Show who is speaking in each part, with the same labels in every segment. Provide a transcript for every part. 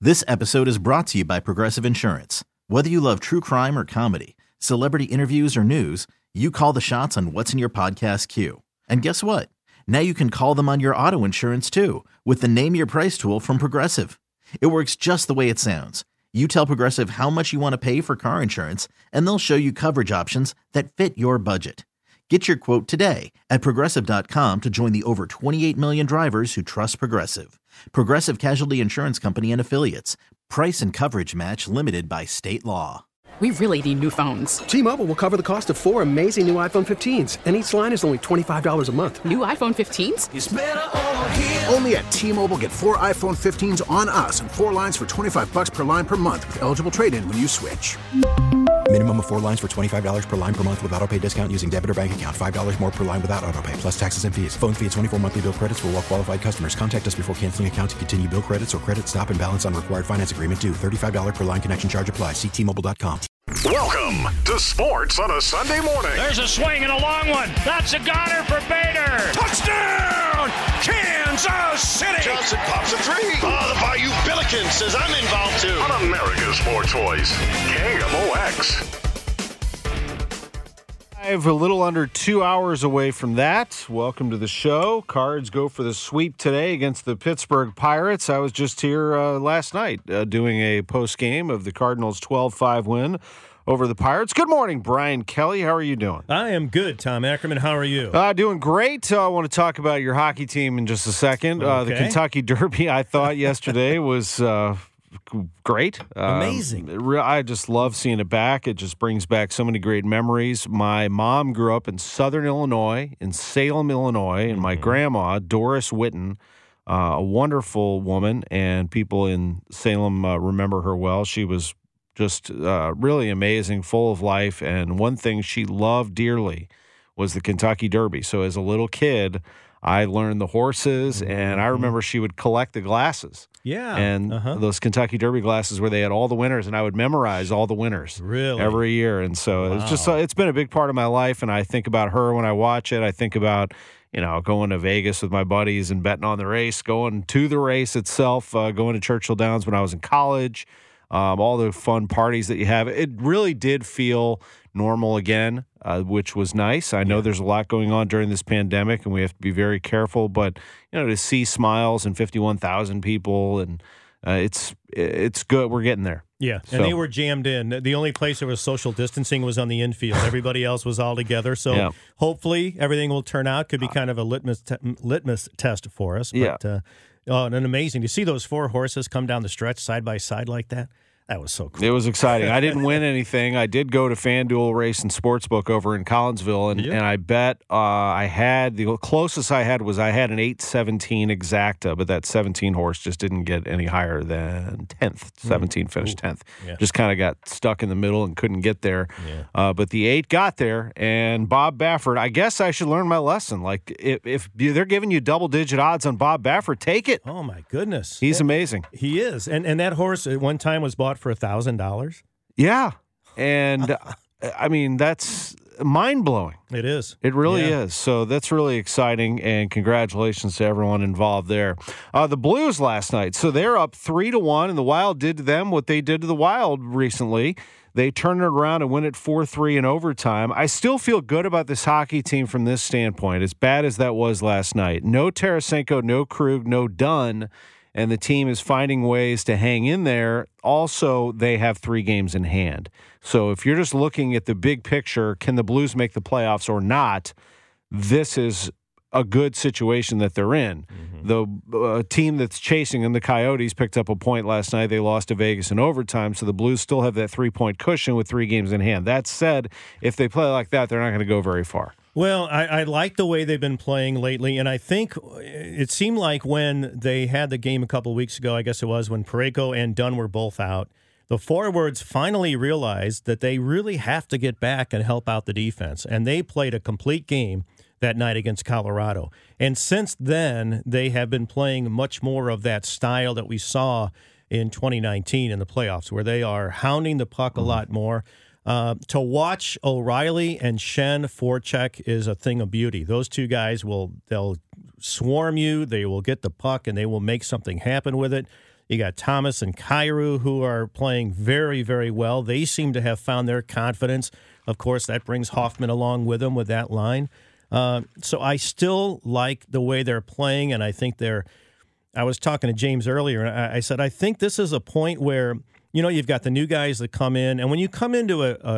Speaker 1: This episode is brought to you by Progressive Insurance. Whether you love true crime or comedy, celebrity interviews or news, you call the shots on what's in your podcast queue. And guess what? Now you can call them on your auto insurance too with the Name Your Price tool from Progressive. It works just the way it sounds. You tell Progressive how much you want to pay for car insurance, and they'll show you coverage options that fit your budget. Get your quote today at Progressive.com to join the over 28 million drivers who trust Progressive. Progressive Casualty Insurance Company and Affiliates. Price and coverage match limited by state law.
Speaker 2: We really need new phones.
Speaker 3: T-Mobile will cover the cost of 4 amazing new iPhone 15s, and each line is only $25 a month.
Speaker 2: New iPhone 15s?
Speaker 4: It's better over here.
Speaker 5: Only at T-Mobile, get 4 iPhone 15s on us and 4 lines for $25 per line per month with eligible trade-in when you switch.
Speaker 6: Minimum of 4 lines for $25 per line per month with autopay discount using debit or bank account. $5 more per line without autopay, plus taxes and fees. Phone fee at 24 monthly bill credits for well-qualified customers. Contact us before canceling account to continue bill credits or credit stop and balance on required finance agreement due. $35 per line connection charge applies. See T-Mobile.com.
Speaker 7: Welcome to Sports on a Sunday morning.
Speaker 8: There's a swing and a long one. That's a goner for Bader.
Speaker 4: Touchdown, Kansas City.
Speaker 9: Johnson pops a three. Oh, the Bayou Billiken says I'm involved too.
Speaker 7: On America's Sports Voice, KMOX.
Speaker 10: A little under 2 hours away from that. Welcome to the show. Cards go for the sweep today against the Pittsburgh Pirates. I was just here last night doing a post game of the Cardinals' 12-5 win over the Pirates. Good morning, Brian Kelly. How are you doing?
Speaker 11: I am good, Tom Ackerman. How are you?
Speaker 10: Doing great. I want to talk about your hockey team in just a second.
Speaker 11: Okay.
Speaker 10: The Kentucky Derby, I thought yesterday was great.
Speaker 11: Amazing.
Speaker 10: I just love seeing it back. It just brings back so many great memories. My mom grew up in Southern Illinois, in Salem, Illinois, and my grandma, Doris Witten, a wonderful woman, and people in Salem remember her well. She was just really amazing, full of life, and one thing she loved dearly was the Kentucky Derby. So as a little kid, I learned the horses, and I remember she would collect the glasses.
Speaker 11: Yeah.
Speaker 10: And those Kentucky Derby glasses where they had all the winners, and I would memorize all the winners every year. And so it's just it's been a big part of my life, and I think about her when I watch it. I think about, going to Vegas with my buddies and betting on the race, going to the race itself, going to Churchill Downs when I was in college, all the fun parties that you have. It really did feel normal again, which was nice. I know there's a lot going on during this pandemic, and we have to be very careful. But to see smiles and 51,000 people, and it's good. We're getting there.
Speaker 11: Yeah, and they were jammed in. The only place there was social distancing was on the infield. Everybody else was all together. So hopefully everything will turn out. Could be kind of a litmus test for us. But, and amazing to see those 4 horses come down the stretch side by side like that. That was so cool.
Speaker 10: It was exciting. I didn't win anything. I did go to FanDuel Race and Sportsbook over in Collinsville, and I bet I had the closest I had was an 8-17 exacta, but that 17 horse just didn't get any higher than 10th. 17 finished 10th. Yeah. Just kind of got stuck in the middle and couldn't get there. Yeah. But the 8 got there, and Bob Baffert, I guess I should learn my lesson. Like, if they're giving you double-digit odds on Bob Baffert, take it.
Speaker 11: Oh, my goodness.
Speaker 10: He's amazing.
Speaker 11: He is. And that horse at one time was bought for $1,000.
Speaker 10: Yeah. And I mean, that's mind-blowing.
Speaker 11: It is.
Speaker 10: It really is. So that's really exciting, and congratulations to everyone involved there. The Blues last night, so they're up 3-1, and the Wild did to them what they did to the Wild recently. They turned it around and win it 4-3 in overtime. I still feel good about this hockey team from this standpoint, as bad as that was last night. No Tarasenko, no Krug, no Dunn, and the team is finding ways to hang in there. Also, they have 3 games in hand. So if you're just looking at the big picture, can the Blues make the playoffs or not, this is a good situation that they're in. The team that's chasing them, the Coyotes, picked up a point last night. They lost to Vegas in overtime, so the Blues still have that 3-point cushion with 3 games in hand. That said, if they play like that, they're not going to go very far.
Speaker 11: Well, I like the way they've been playing lately, and I think it seemed like when they had the game a couple of weeks ago, I guess it was, when Parayko and Dunn were both out, the forwards finally realized that they really have to get back and help out the defense, and they played a complete game that night against Colorado. And since then, they have been playing much more of that style that we saw in 2019 in the playoffs, where they are hounding the puck a lot more. To watch O'Reilly and Shen forecheck is a thing of beauty. Those two guys they'll swarm you, they will get the puck, and they will make something happen with it. You got Thomas and Kyrou, who are playing very, very well. They seem to have found their confidence. Of course, that brings Hoffman along with them with that line. So I still like the way they're playing, and I think I was talking to James earlier, and I said, I think this is a point where, you've got the new guys that come in, and when you come into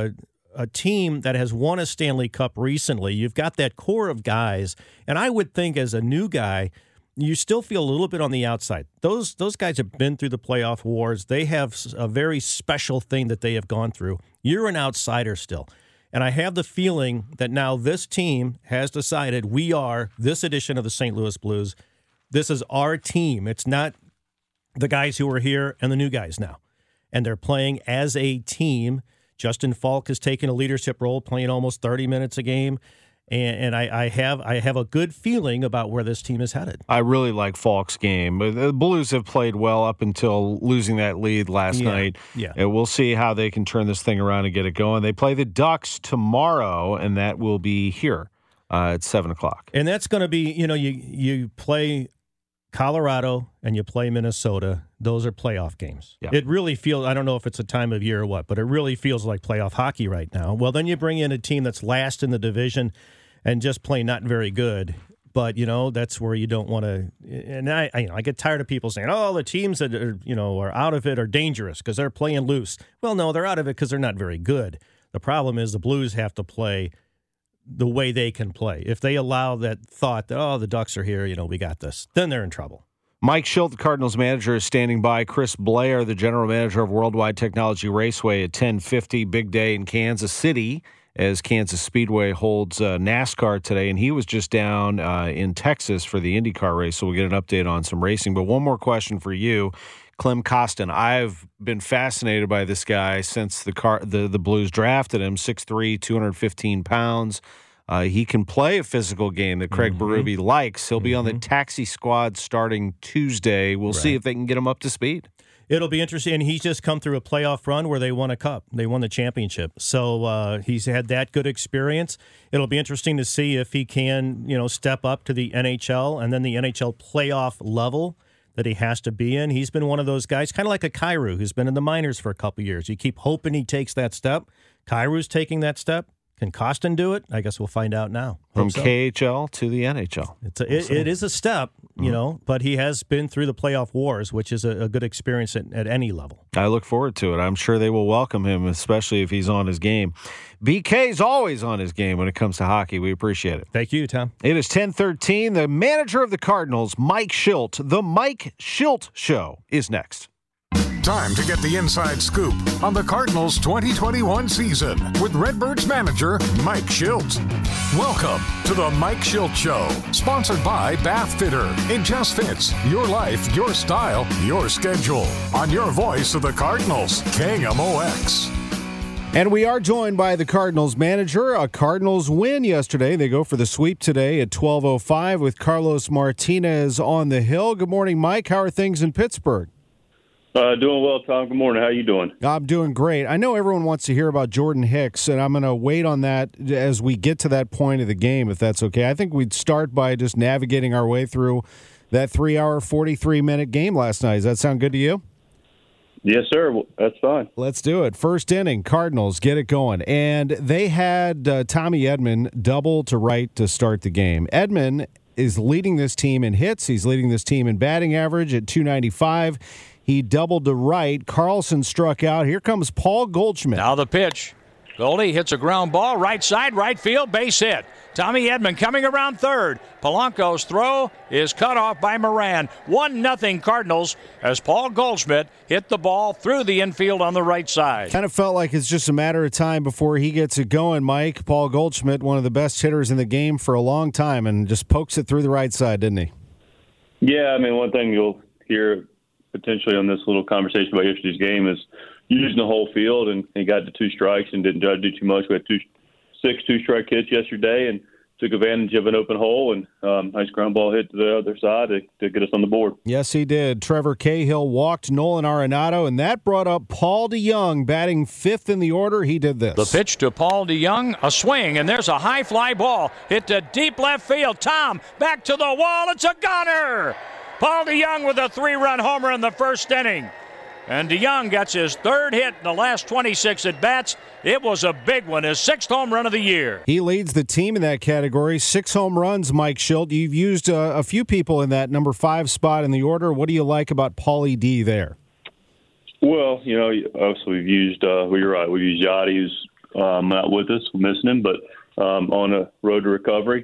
Speaker 11: a team that has won a Stanley Cup recently, you've got that core of guys, and I would think as a new guy, you still feel a little bit on the outside. Those guys have been through the playoff wars. They have a very special thing that they have gone through. You're an outsider still. And I have the feeling that now this team has decided we are this edition of the St. Louis Blues. This is our team. It's not the guys who are here and the new guys now. And they're playing as a team. Justin Falk has taken a leadership role, playing almost 30 minutes a game. And I have a good feeling about where this team is headed.
Speaker 10: I really like Falk's game. The Blues have played well up until losing that lead last night.
Speaker 11: Yeah.
Speaker 10: And we'll see how they can turn this thing around and get it going. They play the Ducks tomorrow, and that will be here at 7 o'clock.
Speaker 11: And that's going to be, you play Colorado and you play Minnesota. Those are playoff games.
Speaker 10: Yeah.
Speaker 11: It really feels, I don't know if it's a time of year or what, but it really feels like playoff hockey right now. Well, then you bring in a team that's last in the division and just play not very good. But, that's where you don't want to. And I get tired of people saying, the teams that are out of it are dangerous because they're playing loose. Well, no, they're out of it because they're not very good. The problem is the Blues have to play the way they can play. If they allow that thought that, the Ducks are here, we got this, then they're in trouble.
Speaker 10: Mike Schilt, the Cardinals manager, is standing by. Chris Blair, the general manager of Worldwide Technology Raceway at 10:50. Big day in Kansas City as Kansas Speedway holds NASCAR today. And he was just down in Texas for the IndyCar race, so we'll get an update on some racing. But one more question for you, Clem Costin. I've been fascinated by this guy since the Blues drafted him, 6'3", 215 pounds. He can play a physical game that Craig Berube likes. He'll be on the taxi squad starting Tuesday. We'll see if they can get him up to speed.
Speaker 11: It'll be interesting. And he's just come through a playoff run where they won a cup. They won the championship. So he's had that good experience. It'll be interesting to see if he can, step up to the NHL and then the NHL playoff level that he has to be in. He's been one of those guys, kind of like a Kyrou, who's been in the minors for a couple of years. You keep hoping he takes that step. Kyrou's taking that step. Can Costin do it? I guess we'll find out now.
Speaker 10: From KHL to the NHL.
Speaker 11: It is a step, but he has been through the playoff wars, which is a good experience at any level.
Speaker 10: I look forward to it. I'm sure they will welcome him, especially if he's on his game. BK's always on his game when it comes to hockey. We appreciate it.
Speaker 11: Thank you, Tom.
Speaker 10: It is 10:13. The manager of the Cardinals, Mike Schilt. The Mike Schilt Show is next.
Speaker 12: Time to get the inside scoop on the Cardinals' 2021 season with Redbirds manager Mike Schilt. Welcome to the Mike Schilt Show, sponsored by Bath Fitter. It just fits your life, your style, your schedule. On your voice of the Cardinals, KMOX.
Speaker 10: And we are joined by the Cardinals manager. A Cardinals win yesterday. They go for the sweep today at 12:05 with Carlos Martinez on the hill. Good morning, Mike. How are things in Pittsburgh?
Speaker 13: Doing well, Tom. Good morning. How you doing?
Speaker 10: I'm doing great. I know everyone wants to hear about Jordan Hicks, and I'm going to wait on that as we get to that point of the game, if that's okay. I think we'd start by just navigating our way through that 3-hour, 43-minute game last night. Does that sound good to you?
Speaker 13: Yes, sir. That's fine.
Speaker 10: Let's do it. First inning, Cardinals get it going. And they had Tommy Edman double to right to start the game. Edman is leading this team in hits. He's leading this team in batting average at .295. He doubled to right. Carlson struck out. Here comes Paul Goldschmidt.
Speaker 14: Now the pitch. Goldie hits a ground ball, right side, right field, base hit. Tommy Edman coming around third. Polanco's throw is cut off by Moran. 1-0 Cardinals as Paul Goldschmidt hit the ball through the infield on the right side.
Speaker 10: Kind of felt like it's just a matter of time before he gets it going, Mike. Paul Goldschmidt, one of the best hitters in the game for a long time, and just pokes it through the right side, didn't he?
Speaker 13: Yeah, I mean, one thing you'll hear potentially on this little conversation about yesterday's game is using the whole field, and he got to 2 strikes and didn't try to do too much. We had 6 2-strike hits yesterday and took advantage of an open hole, and nice ground ball hit to the other side to get us on the board.
Speaker 10: Yes, he did. Trevor Cahill walked Nolan Arenado, and that brought up Paul DeJong, batting 5th in the order. He did this.
Speaker 14: The pitch to Paul DeJong, a swing, and there's a high fly ball hit to deep left field. Tom, back to the wall. It's a goner. Paul DeJong with a 3-run homer in the first inning. And DeJong gets his 3rd hit in the last 26 at-bats. It was a big one, his 6th home run of the year.
Speaker 10: He leads the team in that category. 6 home runs, Mike Schilt. You've used a few people in that number 5 spot in the order. What do you like about Paulie D there?
Speaker 13: Well, obviously we've used, you're right, we've used Yachty, who's not with us, we're missing him, but on a road to recovery.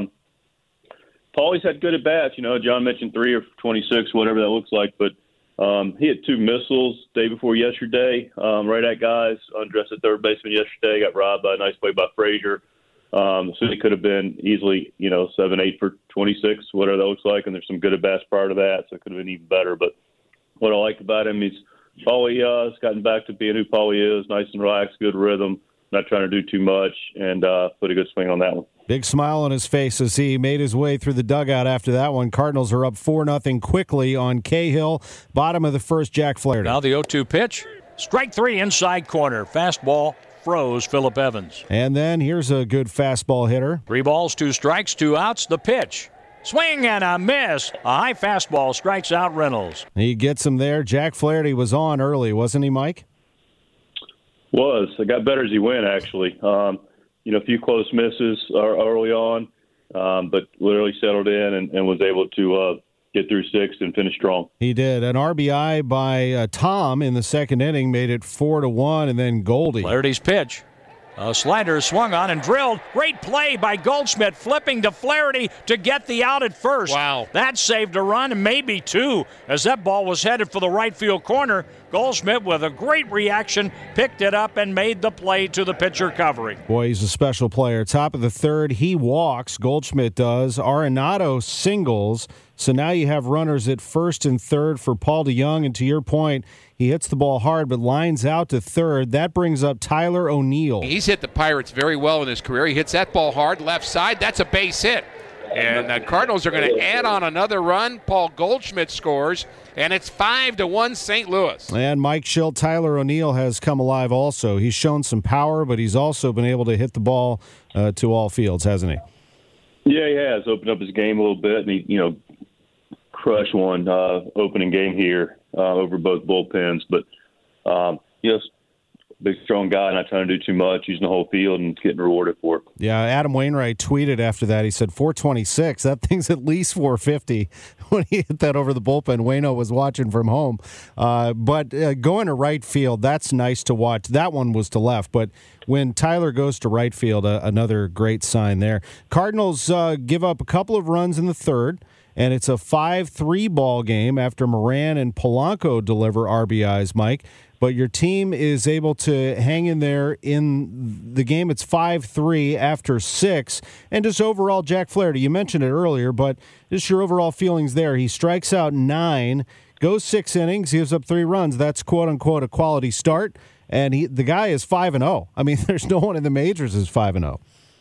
Speaker 13: Paulie's had good at-bats. John mentioned 3 or 26, whatever that looks like, but he had 2 missiles day before yesterday, right at guys, undressed at third baseman yesterday, got robbed by a nice play by Frazier. So he could have been easily, 7-8 for 26, whatever that looks like, and there's some good at-bats prior to that, so it could have been even better. But what I like about him, Paulie has gotten back to being who Paulie is, nice and relaxed, good rhythm, not trying to do too much, and put a good swing on that one.
Speaker 10: Big smile on his face as he made his way through the dugout after that one. Cardinals are up 4-0 quickly on Cahill. Bottom of the first, Jack Flaherty.
Speaker 14: Now the 0-2 pitch. Strike 3 inside corner. Fastball froze Phillip Evans.
Speaker 10: And then here's a good fastball hitter.
Speaker 14: 3 balls, 2 strikes, 2 outs. The pitch. Swing and a miss. A high fastball strikes out Reynolds.
Speaker 10: He gets him there. Jack Flaherty was on early, wasn't he, Mike?
Speaker 13: Was. It got better as he went, actually. A few close misses early on, but literally settled in and was able to get through 6 and finish strong.
Speaker 10: He did. An RBI by Tom in the second inning made it 4-1, and then Goldie.
Speaker 14: Flaherty's pitch. A slider swung on and drilled. Great play by Goldschmidt, flipping to Flaherty to get the out at first.
Speaker 15: Wow.
Speaker 14: That saved a run and maybe 2 as that ball was headed for the right field corner. Goldschmidt, with a great reaction, picked it up and made the play to the pitcher covering.
Speaker 10: Boy, he's a special player. Top of the third, he walks. Goldschmidt does. Arenado singles. So now you have runners at first and third for Paul DeJong. And to your point, he hits the ball hard but lines out to third. That brings up Tyler O'Neill.
Speaker 15: He's hit the Pirates very well in his career. He hits that ball hard, left side. That's a base hit. And the Cardinals are going to add on another run. Paul Goldschmidt scores, and it's 5-1 St. Louis.
Speaker 10: And Mike Schilt, Tyler O'Neill has come alive also. He's shown some power, but he's also been able to hit the ball to all fields, hasn't he?
Speaker 13: Yeah, he has opened up his game a little bit, and he, crushed one opening game here over both bullpens. But, big, strong guy, not trying to do too much, using the whole field and getting rewarded for it.
Speaker 10: Yeah, Adam Wainwright tweeted after that. He said, 426, that thing's at least 450 when he hit that over the bullpen. Waino was watching from home. But going to right field, that's nice to watch. That one was to left, but when Tyler goes to right field, another great sign there. Cardinals give up a couple of runs in the third, and it's a 5-3 ball game after Moran and Polanco deliver RBIs, Mike. But your team is able to hang in there in the game. It's 5-3 after 6. And just overall, Jack Flaherty, you mentioned it earlier, but just your overall feelings there. He strikes out 9, goes 6 innings, gives up 3 runs. That's quote-unquote a quality start. And the guy is 5-0. I mean, there's no one in the majors who's 5-0.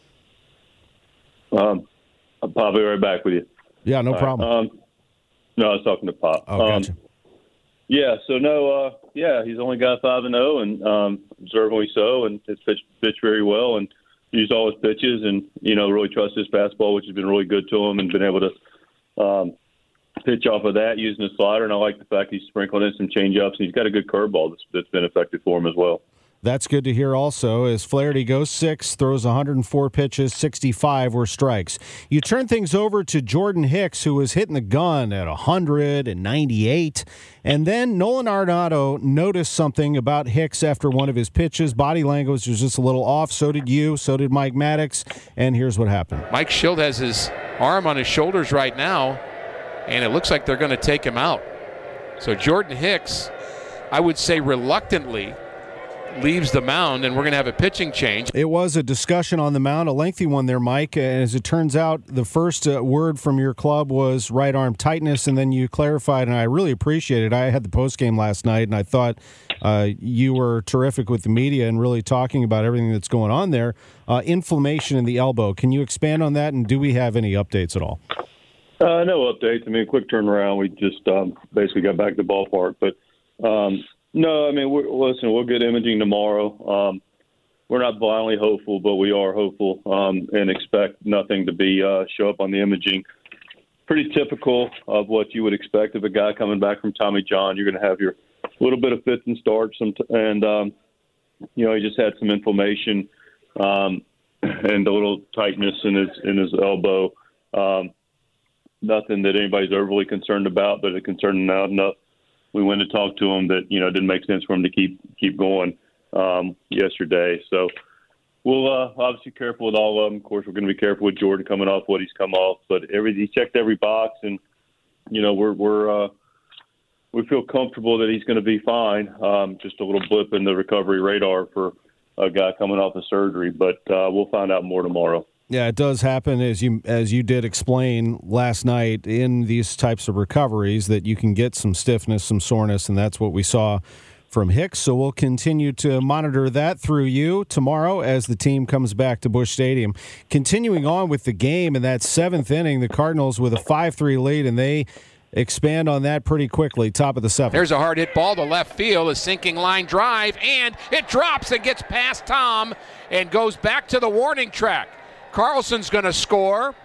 Speaker 13: I'll probably be right back with you.
Speaker 10: Yeah, no problem.
Speaker 13: No, I was talking to Pop.
Speaker 10: Oh, gotcha.
Speaker 13: Yeah, so no, he's only got 5-0 and observantly so, and it's pitched very well and used all his pitches and, really trusts his fastball, which has been really good to him, and been able to pitch off of that using the slider. And I like the fact he's sprinkled in some changeups, and he's got a good curveball that's been effective for him as well.
Speaker 10: That's good to hear also, as Flaherty goes 6, throws 104 pitches, 65 were strikes. You turn things over to Jordan Hicks, who was hitting the gun at 100 and 98. And then Nolan Arenado noticed something about Hicks after one of his pitches. Body language was just a little off. So did you. So did Mike Maddox. And here's what happened.
Speaker 15: Mike Schilt has his arm on his shoulders right now, and it looks like they're going to take him out. So Jordan Hicks, I would say reluctantly, leaves the mound, and we're going to have a pitching change.
Speaker 10: It was a discussion on the mound, a lengthy one there, Mike. And as it turns out, the first word from your club was right arm tightness, and then you clarified, and I really appreciate it. I had the postgame last night, and I thought you were terrific with the media and really talking about everything that's going on there. Inflammation in the elbow. Can you expand on that, and do we have any updates at all?
Speaker 13: No updates. I mean, quick turnaround. We just basically got back to the ballpark, but no, I mean, we'll get imaging tomorrow. We're not blindly hopeful, but we are hopeful and expect nothing to be show up on the imaging pretty typical of what you would expect of a guy coming back from Tommy John. You're going to have your little bit of fits and starts, and he just had some inflammation and a little tightness in his elbow. Nothing that anybody's overly concerned about, but it concerned enough. We went to talk to him that it didn't make sense for him to keep going yesterday. So we'll obviously be careful with all of them. Of course, we're going to be careful with Jordan coming off what he's come off, but he checked every box, and we feel comfortable that he's going to be fine. Just a little blip in the recovery radar for a guy coming off of surgery, but we'll find out more tomorrow.
Speaker 10: Yeah, it does happen, as you did explain last night, in these types of recoveries that you can get some stiffness, some soreness, and that's what we saw from Hicks. So we'll continue to monitor that through you tomorrow as the team comes back to Busch Stadium. Continuing on with the game in that seventh inning, the Cardinals with a 5-3 lead, and they expand on that pretty quickly. Top of the seventh.
Speaker 15: There's a hard hit ball to left field, a sinking line drive, and it drops and gets past Tom and goes back to the warning track. Carlson's going to score,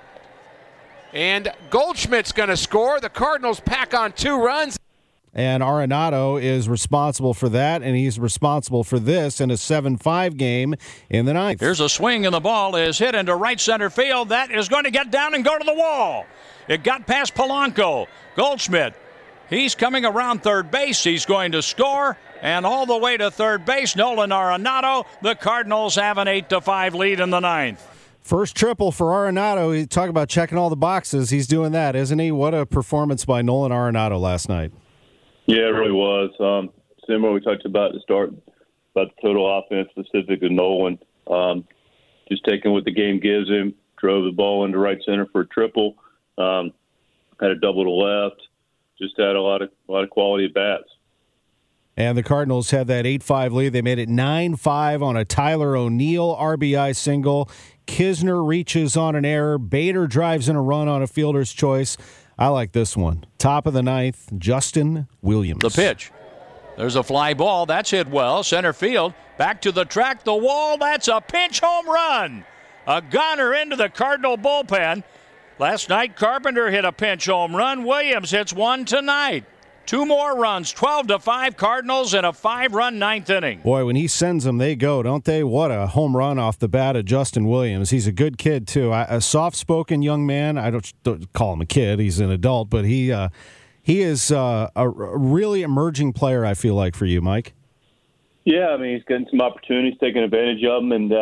Speaker 15: and Goldschmidt's going to score. The Cardinals pack on 2 runs.
Speaker 10: And Arenado is responsible for that, and he's responsible for this in a 7-5 game in the ninth.
Speaker 14: Here's a swing, and the ball is hit into right center field. That is going to get down and go to the wall. It got past Polanco. Goldschmidt, he's coming around third base. He's going to score, and all the way to third base, Nolan Arenado. The Cardinals have an 8-5 lead in the ninth.
Speaker 10: First triple for Arenado. You talk about checking all the boxes. He's doing that, isn't he? What a performance by Nolan Arenado last night.
Speaker 13: Yeah, it really was. Similar we talked about at the start, about the total offense specific to Nolan. Just taking what the game gives him, drove the ball into right center for a triple, had a double to left, just had a lot of quality at bats.
Speaker 10: And the Cardinals had that 8-5 lead. They made it 9-5 on a Tyler O'Neill RBI single. Kisner reaches on an error. Bader drives in a run on a fielder's choice. I like this one. Top of the ninth, Justin Williams.
Speaker 14: The pitch. There's a fly ball. That's hit well. Center field. Back to the track. The wall. That's a pinch home run. A goner into the Cardinal bullpen. Last night, Carpenter hit a pinch home run. Williams hits one tonight. 2 more runs, 12-5 Cardinals in a 5-run ninth inning.
Speaker 10: Boy, when he sends them, they go, don't they? What a home run off the bat of Justin Williams. He's a good kid, too. A soft-spoken young man. I don't call him a kid. He's an adult, but he is a really emerging player, I feel like, for you, Mike.
Speaker 13: Yeah, I mean, he's getting some opportunities, taking advantage of them, and,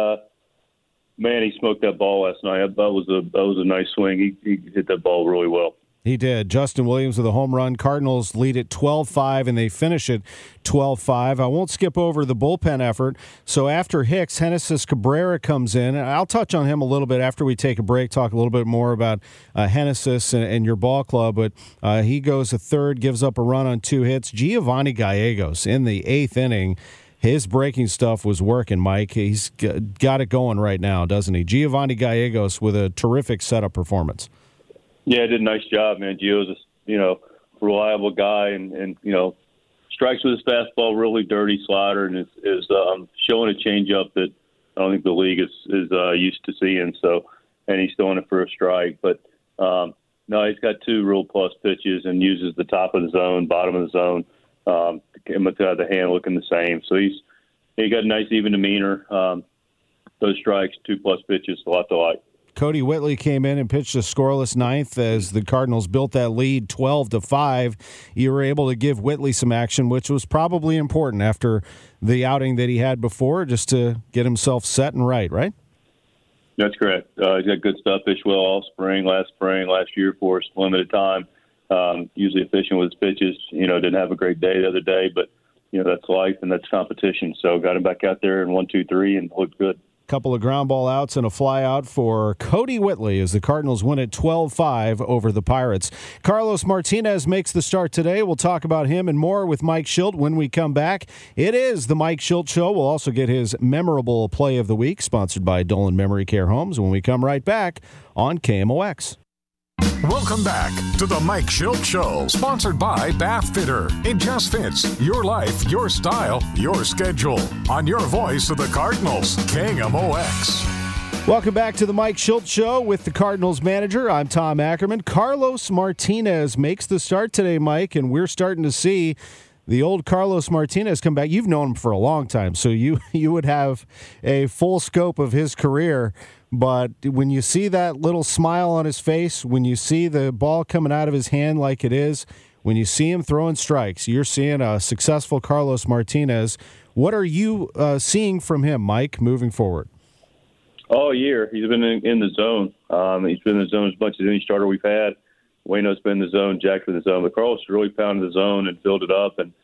Speaker 13: man, he smoked that ball last night. That was a nice swing. He hit that ball really well.
Speaker 10: He did. Justin Williams with a home run. Cardinals lead at 12-5, and they finish at 12-5. I won't skip over the bullpen effort. So after Hicks, Genesis Cabrera comes in. And I'll touch on him a little bit after we take a break, talk a little bit more about Genesis and your ball club. But he goes a third, gives up a run on 2 hits. Giovanni Gallegos in the 8th inning. His breaking stuff was working, Mike. He's got it going right now, doesn't he? Giovanni Gallegos with a terrific setup performance.
Speaker 13: Yeah, did a nice job, man. Gio's a reliable guy, and strikes with his fastball, really dirty slider, and is showing a changeup that I don't think the league is used to seeing. So, and he's throwing it for a strike. But no, he's got 2 real plus pitches and uses the top of the zone, bottom of the zone. The hand looking the same. So he got a nice even demeanor. Those strikes, 2 plus pitches, a lot to like.
Speaker 10: Cody Whitley came in and pitched a scoreless ninth as the Cardinals built that lead 12-5. You were able to give Whitley some action, which was probably important after the outing that he had before, just to get himself set and right?
Speaker 13: That's correct. He's got good stuff. Pitched well all spring, last year for us, limited time. Usually efficient with his pitches. Didn't have a great day the other day, but that's life and that's competition. So got him back out there in 1, 2, 3 and looked good.
Speaker 10: Couple of ground ball outs and a fly out for Cody Whitley as the Cardinals win at 12-5 over the Pirates. Carlos Martinez makes the start today. We'll talk about him and more with Mike Schilt when we come back. It is the Mike Schilt Show. We'll also get his memorable play of the week, sponsored by Dolan Memory Care Homes, when we come right back on KMOX.
Speaker 12: Welcome back to the Mike Schilt Show, sponsored by Bath Fitter. It just fits your life, your style, your schedule. On your voice of the Cardinals, KMOX.
Speaker 10: Welcome back to the Mike Schultz Show with the Cardinals manager. I'm Tom Ackerman. Carlos Martinez makes the start today, Mike, and we're starting to see the old Carlos Martinez come back. You've known him for a long time, so you would have a full scope of his career. But when you see that little smile on his face, when you see the ball coming out of his hand like it is, when you see him throwing strikes, you're seeing a successful Carlos Martinez. What are you seeing from him, Mike, moving forward?
Speaker 13: All year, he's been in the zone. He's been in the zone as much as any starter we've had. Wayno's been in the zone, Jack's been in the zone. But Carlos really pounded the zone and filled it up. And,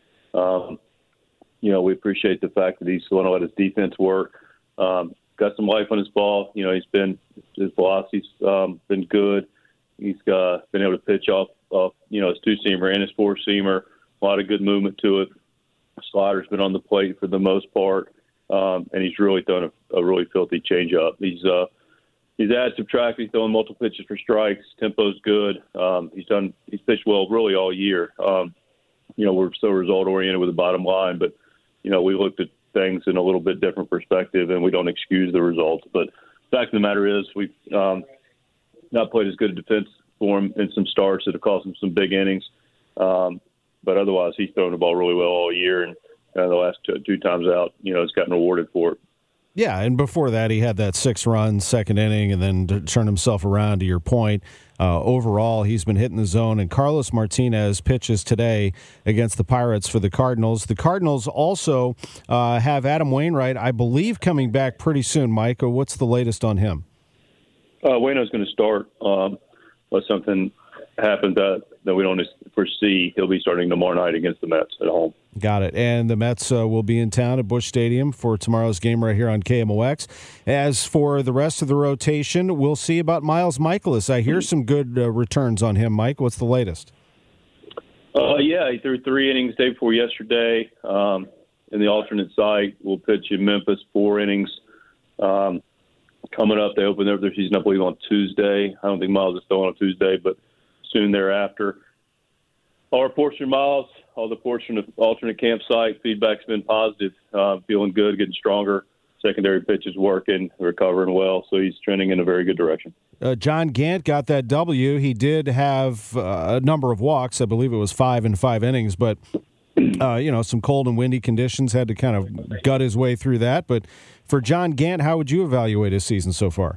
Speaker 13: we appreciate the fact that he's going to let his defense work. Got some life on his ball. His velocity's been good. He's been able to pitch off his two-seamer and his four-seamer. A lot of good movement to it. Slider's been on the plate for the most part. And he's really thrown a really filthy changeup. He's added, subtracted. He's throwing multiple pitches for strikes. Tempo's good. He's pitched well really all year. We're so result oriented with the bottom line, but we looked at things in a little bit different perspective, and we don't excuse the results. But the fact of the matter is, we've not played as good a defense for him in some starts that have cost him some big innings. But otherwise, he's thrown the ball really well all year, and the last two times out, has gotten rewarded for it.
Speaker 10: Yeah, and before that, he had that 6-run second inning and then to turn himself around, to your point. Overall, he's been hitting the zone, and Carlos Martinez pitches today against the Pirates for the Cardinals. The Cardinals also have Adam Wainwright, I believe, coming back pretty soon. Mike, what's the latest on him?
Speaker 13: Waino's going to start unless something happens that we don't foresee. He'll be starting tomorrow night against the Mets at home.
Speaker 10: Got it. And the Mets will be in town at Busch Stadium for tomorrow's game right here on KMOX. As for the rest of the rotation, we'll see about Miles Michaelis. I hear some good returns on him, Mike. What's the latest?
Speaker 13: He threw 3 innings day before yesterday. In the alternate site, we'll pitch in Memphis 4 innings. Coming up, they open their season, I believe, on Tuesday. I don't think Miles is still on Tuesday, but soon thereafter. Our portion of Miles, all the portion of alternate campsite, feedback's been positive. Feeling good, getting stronger. Secondary pitch is working, recovering well, so he's trending in a very good direction.
Speaker 10: John Gant got that W. He did have a number of walks. I believe it was 5 in 5 innings, but some cold and windy conditions, had to kind of gut his way through that. But for John Gant, how would you evaluate his season so far?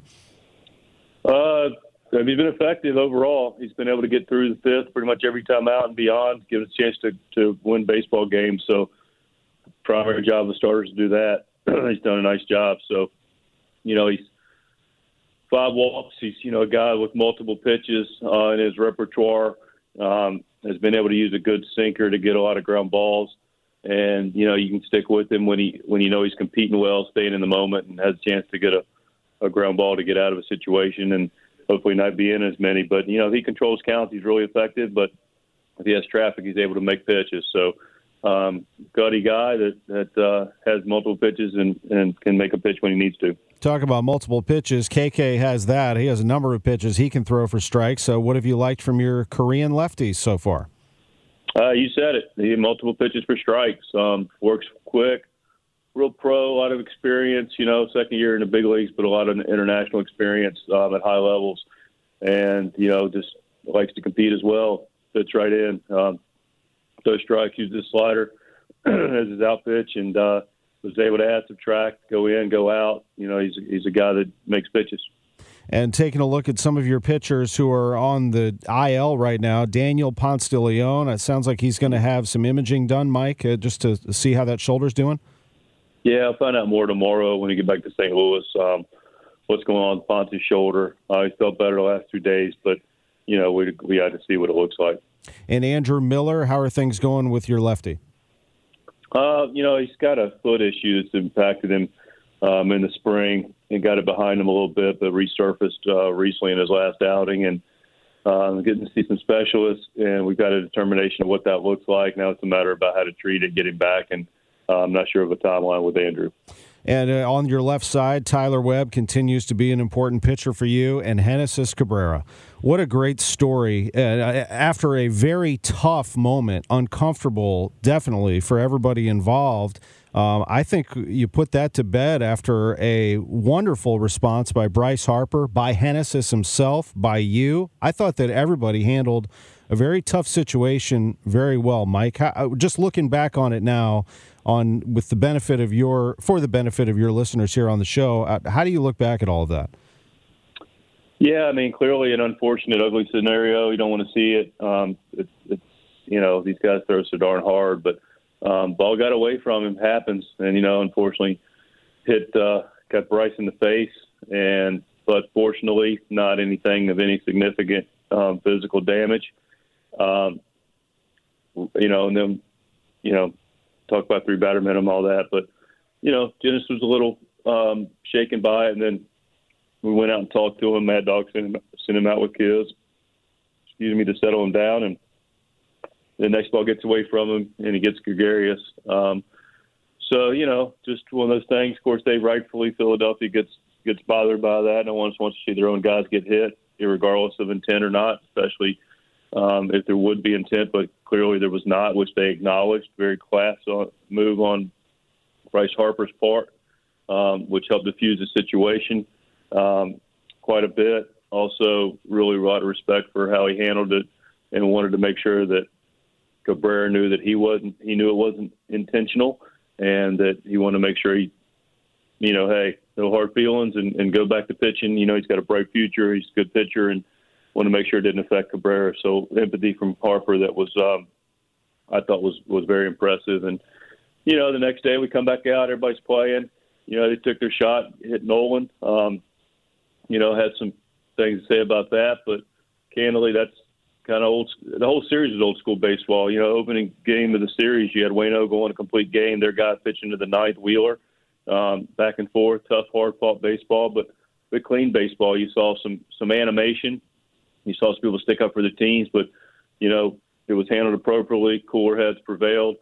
Speaker 13: He's been effective overall. He's been able to get through the fifth pretty much every time out and beyond, give us a chance to win baseball games. So primary job of the starters to do that. He's done a nice job. So, he's 5 walks. He's, a guy with multiple pitches in his repertoire. Has been able to use a good sinker to get a lot of ground balls. And, you can stick with him when he's competing well, staying in the moment, and has a chance to get a ground ball to get out of a situation and hopefully not be in as many. But, he controls counts. He's really effective. But if he has traffic, he's able to make pitches. So, gutty guy that has multiple pitches and can make a pitch when he needs to.
Speaker 10: Talk about multiple pitches. KK has that. He has a number of pitches he can throw for strikes. So what have you liked from your Korean lefties so far?
Speaker 13: You said it. He had multiple pitches for strikes. Works quick, real pro, a lot of experience, second year in the big leagues, but a lot of international experience at high levels. And, just likes to compete as well. Fits right in. Those strikes, uses his slider as his out pitch, and was able to add, subtract, go in, go out. He's a guy that makes pitches.
Speaker 10: And taking a look at some of your pitchers who are on the IL right now, Daniel Ponce de Leon, it sounds like he's going to have some imaging done, Mike, just to see how that shoulder's doing?
Speaker 13: Yeah, I'll find out more tomorrow when we get back to St. Louis, what's going on with Ponce's shoulder. He felt better the last 2 days, but, we had to see what it looks like.
Speaker 10: And Andrew Miller, how are things going with your lefty?
Speaker 13: He's got a foot issue that's impacted him in the spring and got it behind him a little bit, but resurfaced recently in his last outing. And getting to see some specialists, and we've got a determination of what that looks like. Now it's a matter about how to treat it, get him back, and I'm not sure of a timeline with Andrew.
Speaker 10: And on your left side, Tyler Webb continues to be an important pitcher for you, and Genesis Cabrera. What a great story. After a very tough moment, uncomfortable, definitely, for everybody involved, I think you put that to bed after a wonderful response by Bryce Harper, by Genesis himself, by you. I thought that everybody handled a very tough situation very well, Mike. Just looking back on it now, for the benefit of your listeners here on the show, how do you look back at all of that?
Speaker 13: Yeah, I mean, clearly an unfortunate, ugly scenario. You don't want to see it. It's these guys throw so darn hard, but ball got away from him. Happens, and unfortunately, got Bryce in the face, but fortunately, not anything of any significant physical damage. And then talk about 3-batter minimum, all that, but Genesis was a little shaken by it, and then we went out and talked to him. Mad Dog sent him out with kids, to settle him down, and the next ball gets away from him, and he gets gregarious. So just one of those things. Of course, Philadelphia gets bothered by that. No one wants to see their own guys get hit, irregardless of intent or not, especially if there would be intent, but clearly there was not, which they acknowledged. Very class move on Bryce Harper's part, which helped diffuse the situation quite a bit. Also, really a lot of respect for how he handled it, and wanted to make sure that Cabrera knew that he knew it wasn't intentional, and that he wanted to make sure hey, no hard feelings, and go back to pitching. He's got a bright future. He's a good pitcher, and want to make sure it didn't affect Cabrera. So empathy from Harper that was, I thought was very impressive. And, the next day we come back out, everybody's playing. They took their shot, hit Nolan. Had some things to say about that, but candidly, that's kind of old. The whole series is old school baseball. Opening game of the series, you had Waino going a complete game. Their guy pitching to the ninth, Wheeler, back and forth, tough, hard-fought baseball, but clean baseball. You saw some animation. You saw some people stick up for the teams, but, it was handled appropriately. Cooler heads prevailed.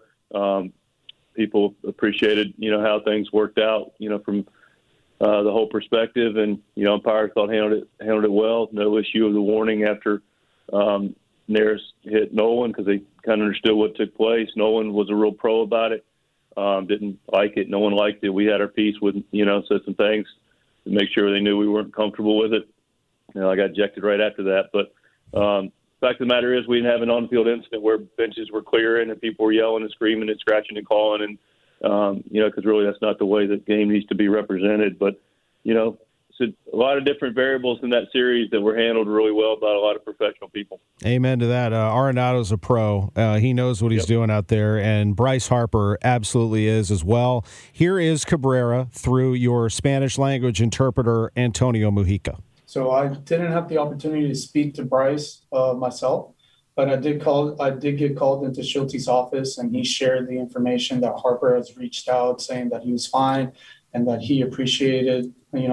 Speaker 13: People appreciated, how things worked out, from the whole perspective. And, umpires thought handled it well. No issue of the warning after Neris hit Nolan, because they kind of understood what took place. Nolan was a real pro about it. Didn't like it. No one liked it. We had our piece with, said some things to make sure they knew we weren't comfortable with it. I got ejected right after that. But fact of the matter is, we didn't have an on-field incident where benches were clearing and people were yelling and screaming and scratching and calling. And, because really that's not the way the game needs to be represented. But, so a lot of different variables in that series that were handled really well by a lot of professional people.
Speaker 10: Amen to that. Arenado's a pro. He knows what he's doing out there, and Bryce Harper absolutely is as well. Here is Cabrera through your Spanish language interpreter, Antonio Mujica.
Speaker 16: So I didn't have the opportunity to speak to Bryce myself, but I did get called into Schulte's office, and he shared the information that Harper has reached out saying that he was fine and that he appreciated,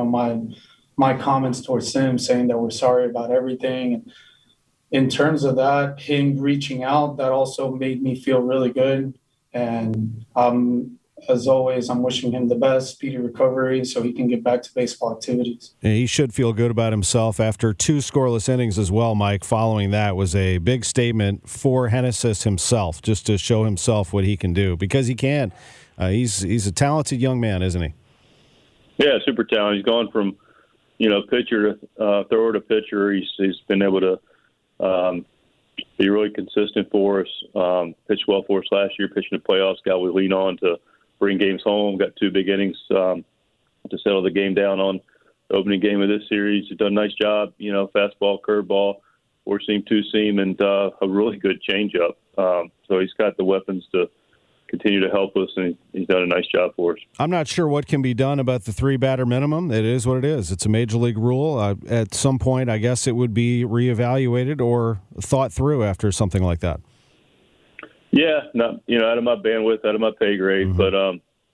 Speaker 16: my comments towards him, saying that we're sorry about everything. And in terms of that, him reaching out, that also made me feel really good. And as always, I'm wishing him the best, speedy recovery, so he can get back to baseball activities.
Speaker 10: And he should feel good about himself after 2 scoreless innings as well, Mike. Following that was a big statement for Genesis himself, just to show himself what he can do, because he can. He's a talented young man, isn't he?
Speaker 13: Yeah, super talented. He's gone from, pitcher to thrower to pitcher. He's been able to be really consistent for us. Pitched well for us last year, pitching the playoffs, guy we lean on to bring games home. Got 2 big innings to settle the game down on the opening game of this series. He's done a nice job, fastball, curveball, 4-seam, 2-seam, and a really good changeup. So he's got the weapons to continue to help us, and he's done a nice job for us.
Speaker 10: I'm not sure what can be done about the 3-batter minimum. It is what it is. It's a major league rule. At some point, I guess it would be reevaluated or thought through after something like that.
Speaker 13: Yeah, not out of my bandwidth, out of my pay grade, mm-hmm. But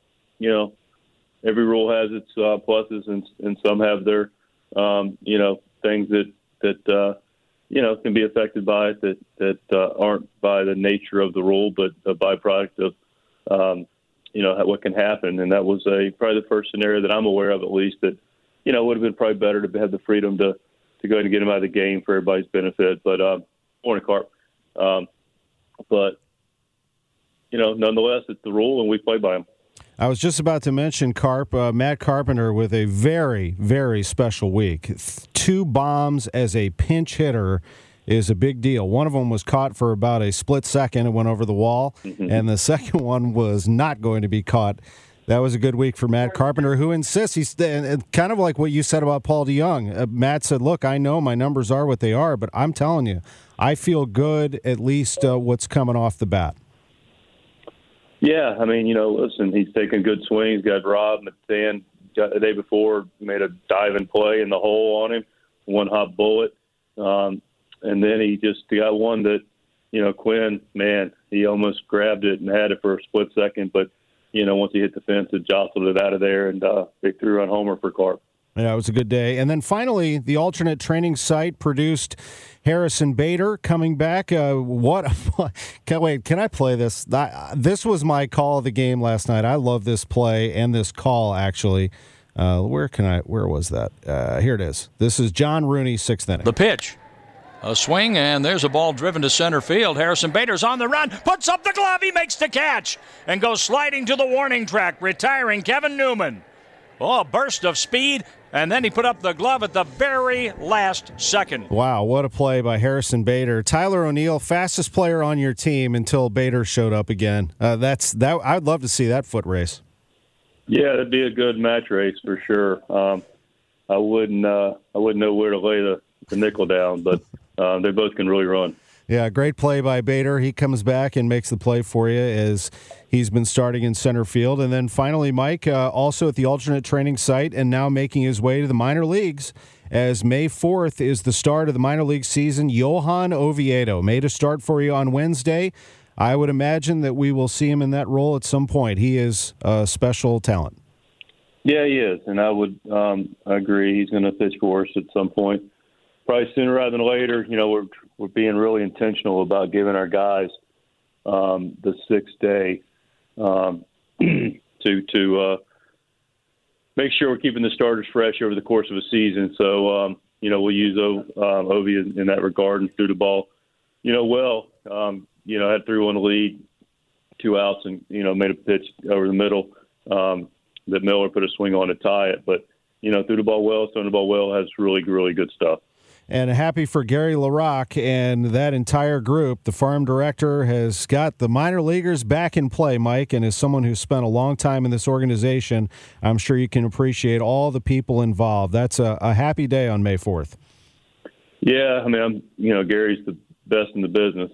Speaker 13: every rule has its pluses, and some have their things that can be affected by it that aren't by the nature of the rule, but a byproduct of what can happen. And that was probably the first scenario that I'm aware of, at least, that, would have been probably better to have the freedom to go ahead and get him out of the game for everybody's benefit. But, morning, Carp. But, nonetheless, it's the rule, and we play by them.
Speaker 10: I was just about to mention Carp, Matt Carpenter with a very, very special week. 2 bombs as a pinch hitter is a big deal. One of them was caught for about a split second and went over the wall, and the second one was not going to be caught. That was a good week for Matt Carpenter, who insists he's kind of like what you said about Paul DeJong. Matt said, look, I know my numbers are what they are, but I'm telling you, I feel good at least what's coming off the bat.
Speaker 13: Yeah, I mean, listen, he's taking good swings. Got Rob Matan the day before, made a diving play in the hole on him, one hot bullet. And then he just got one that, Quinn, man, he almost grabbed it and had it for a split second. But, once he hit the fence, it jostled it out of there, and big 3-run homer for Carp.
Speaker 10: Yeah, it was a good day. And then finally, the alternate training site produced Harrison Bader coming back. Can I play this? This was my call of the game last night. I love this play and this call, actually. Where was that? Here it is. This is John Rooney, 6th inning.
Speaker 14: The pitch. A swing, and there's a ball driven to center field. Harrison Bader's on the run, puts up the glove, he makes the catch, and goes sliding to the warning track, retiring Kevin Newman. Oh, a burst of speed, and then he put up the glove at the very last second.
Speaker 10: Wow, what a play by Harrison Bader. Tyler O'Neill, fastest player on your team until Bader showed up again. I'd love to see that foot race.
Speaker 13: Yeah, it'd be a good match race for sure. I wouldn't know where to lay the nickel down, but they both can really run.
Speaker 10: Yeah, great play by Bader. He comes back and makes the play for you as he's been starting in center field. And then finally, Mike, also at the alternate training site and now making his way to the minor leagues, as May 4th is the start of the minor league season. Johan Oviedo made a start for you on Wednesday. I would imagine that we will see him in that role at some point. He is a special talent.
Speaker 13: Yeah, he is, and I would agree. He's going to pitch for us at some point. Probably sooner rather than later. We're being really intentional about giving our guys the 6th day to make sure we're keeping the starters fresh over the course of a season. So we'll use Ovi in that regard and threw the ball well. Had 3-1 lead, 2 outs, and made a pitch over the middle that Miller put a swing on to tie it. But threw the ball well, throwing the ball well, has really, really good stuff.
Speaker 10: And happy for Gary LaRocque and that entire group. The farm director has got the minor leaguers back in play, Mike, and as someone who's spent a long time in this organization, I'm sure you can appreciate all the people involved. That's a happy day on May 4th. Yeah,
Speaker 13: I mean, Gary's the best in the business.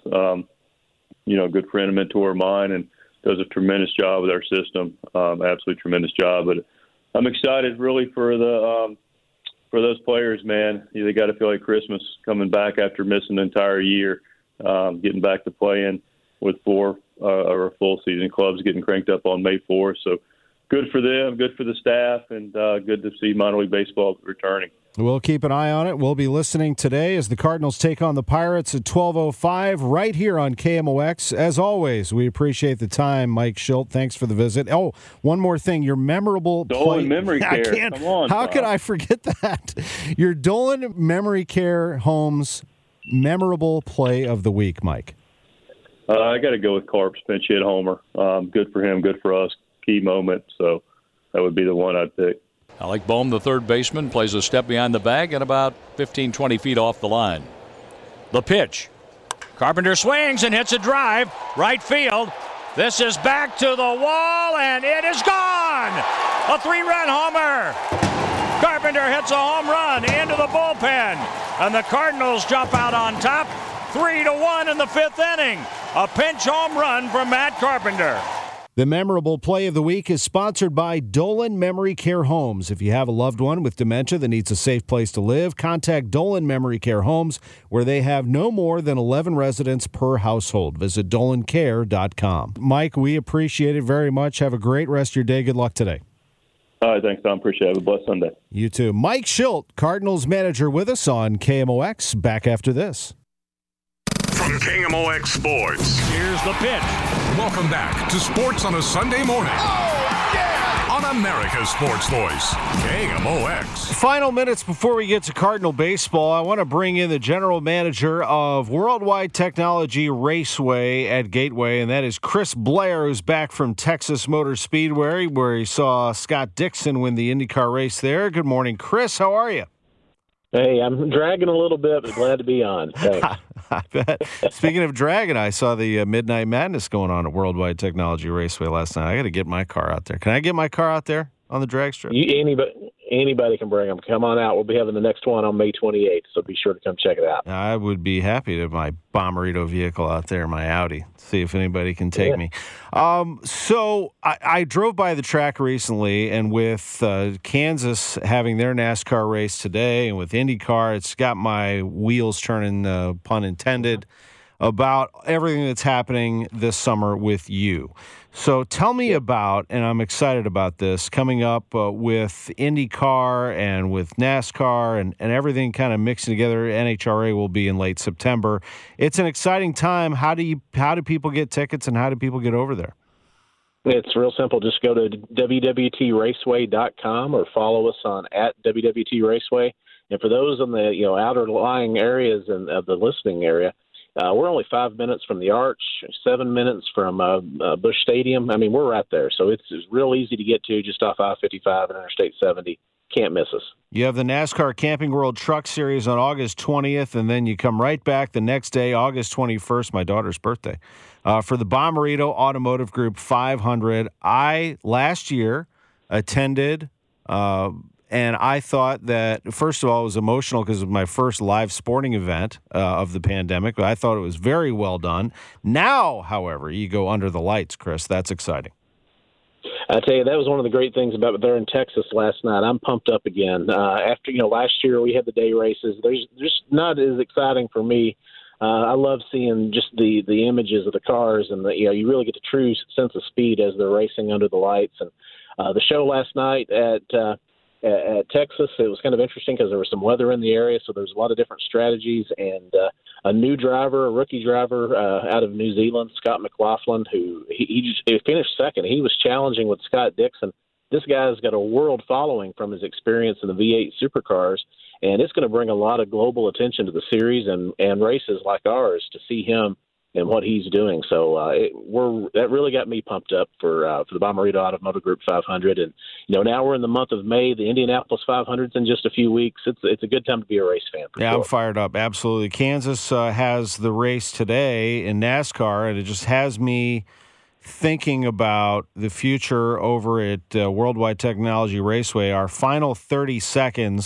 Speaker 13: Good friend and mentor of mine, and does a tremendous job with our system. Absolutely tremendous job. But I'm excited really for those players, man. They got to feel like Christmas coming back after missing the entire year, getting back to playing with 4 or full season clubs getting cranked up on May 4th. So good for them, good for the staff, and good to see minor league baseball returning.
Speaker 10: We'll keep an eye on it. We'll be listening today as the Cardinals take on the Pirates at 12:05 right here on KMOX. As always, we appreciate the time, Mike Shildt. Thanks for the visit. Oh, one more thing. Your memorable
Speaker 13: Dolan Memory Care. Come on,
Speaker 10: how could I forget that? Your Dolan Memory Care Homes memorable play of the week, Mike.
Speaker 13: I got to go with Carp's pinch hit homer. Good for him, good for us. Key moment. So that would be the one I'd pick.
Speaker 14: Alec Bohm, the third baseman, plays a step behind the bag and about 15, 20 feet off the line. The pitch. Carpenter swings and hits a drive. Right field. This is back to the wall, and it is gone! A 3-run homer! Carpenter hits a home run into the bullpen, and the Cardinals jump out on top, 3-1 in the 5th inning. A pinch home run from Matt Carpenter.
Speaker 10: The memorable play of the week is sponsored by Dolan Memory Care Homes. If you have a loved one with dementia that needs a safe place to live, contact Dolan Memory Care Homes, where they have no more than 11 residents per household. Visit dolancare.com. Mike, we appreciate it very much. Have a great rest of your day. Good luck today.
Speaker 13: All right, thanks, Tom. Appreciate it. Have a blessed Sunday.
Speaker 10: You too. Mike Shildt, Cardinals manager, with us on KMOX. Back after this.
Speaker 7: From KMOX Sports.
Speaker 14: Here's the pitch.
Speaker 12: Welcome back to Sports on a Sunday morning. On America's Sports Voice, KMOX.
Speaker 10: Final minutes before we get to Cardinal baseball, I want to bring in the general manager of Worldwide Technology Raceway at Gateway, and that is Chris Blair, who's back from Texas Motor Speedway, where he saw Scott Dixon win the IndyCar race there. Good morning, Chris. How are you?
Speaker 17: Hey, I'm dragging a little bit, but glad to be on. Thanks.
Speaker 10: I bet. Speaking of dragging, I saw the Midnight Madness going on at Worldwide Technology Raceway last night. I got to get my car out there. Can I get my car out there on the drag strip?
Speaker 17: Anybody can bring them. Come on out. We'll be having the next one on May 28th, so be sure to come check it out.
Speaker 10: I would be happy to have my Bommarito vehicle out there, my Audi, see if anybody can take me. So I drove by the track recently, and with Kansas having their NASCAR race today, and with IndyCar, it's got my wheels turning, pun intended, about everything that's happening this summer with you. So tell me about, and I'm excited about this, coming up with IndyCar and with NASCAR and everything kind of mixing together. NHRA will be in late September. It's an exciting time. How do people get tickets, and how do people get over there?
Speaker 17: It's real simple. Just go to www.raceway.com or follow us on @WWT And for those in the outer lying areas and of the listening area, we're only 5 minutes from the Arch, 7 minutes from Busch Stadium. I mean, we're right there. So it's real easy to get to, just off I-55 and Interstate 70. Can't miss us. You have the NASCAR Camping World Truck Series on August 20th, and then you come right back the next day, August 21st, my daughter's birthday, for the Bommarito Automotive Group 500. I, last year, attended and I thought that, first of all, it was emotional because it was my first live sporting event of the pandemic. But I thought it was very well done. Now, however, you go under the lights, Chris. That's exciting. I tell you, that was one of the great things about there in Texas last night. I'm pumped up again. After last year we had the day races. There's just not as exciting for me. I love seeing just the images of the cars, and you really get a true sense of speed as they're racing under the lights. And the show last night at Texas, it was kind of interesting because there was some weather in the area, so there's a lot of different strategies. And a rookie driver out of New Zealand, Scott McLaughlin, who he finished second. He was challenging with Scott Dixon. This guy's got a world following from his experience in the V8 supercars, and it's going to bring a lot of global attention to the series and races like ours to see him and what he's doing. So that really got me pumped up for the Bommarito Automotive Group 500. And now we're in the month of May. The Indianapolis 500's in just a few weeks. It's a good time to be a race fan. Yeah, sure. I'm fired up. Absolutely. Kansas has the race today in NASCAR, and it just has me thinking about the future over at Worldwide Technology Raceway. Our final 30 seconds.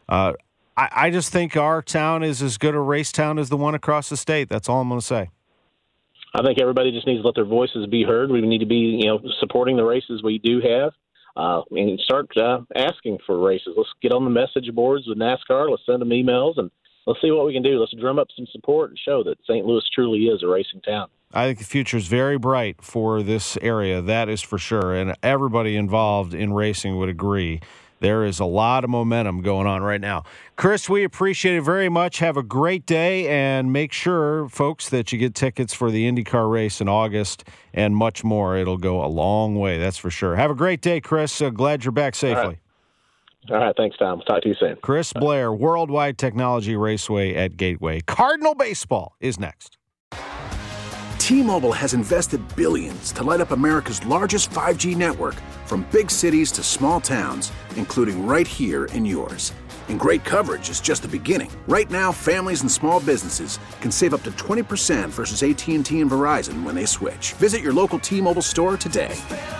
Speaker 17: I just think our town is as good a race town as the one across the state. That's all I'm going to say. I think everybody just needs to let their voices be heard. We need to be, supporting the races we do have, and start asking for races. Let's get on the message boards with NASCAR. Let's send them emails, and let's see what we can do. Let's drum up some support and show that St. Louis truly is a racing town. I think the future is very bright for this area. That is for sure, and everybody involved in racing would agree. There is a lot of momentum going on right now. Chris, we appreciate it very much. Have a great day, and make sure, folks, that you get tickets for the IndyCar race in August and much more. It'll go a long way, that's for sure. Have a great day, Chris. Glad you're back safely. All right, thanks, Tom. Talk to you soon. Chris Blair, Worldwide Technology Raceway at Gateway. Cardinal baseball is next.
Speaker 5: T-Mobile has invested billions to light up America's largest 5G network, from big cities to small towns, including right here in yours. And great coverage is just the beginning. Right now, families and small businesses can save up to 20% versus AT&T and Verizon when they switch. Visit your local T-Mobile store today.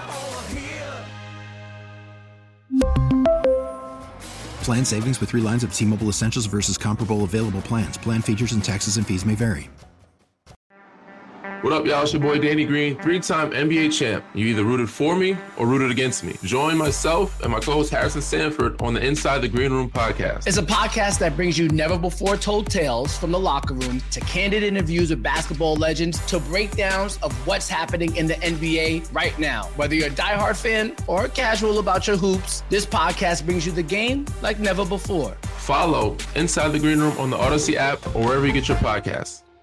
Speaker 6: Plan savings with 3 lines of T-Mobile Essentials versus comparable available plans. Plan features and taxes and fees may vary.
Speaker 18: What up, y'all? It's your boy Danny Green, 3-time NBA champ. You either rooted for me or rooted against me. Join myself and my co-host Harrison Sanford on the Inside the Green Room podcast.
Speaker 19: It's a podcast that brings you never-before-told tales from the locker room to candid interviews with basketball legends to breakdowns of what's happening in the NBA right now. Whether you're a diehard fan or casual about your hoops, this podcast brings you the game like never before.
Speaker 18: Follow Inside the Green Room on the Odyssey app or wherever you get your podcasts.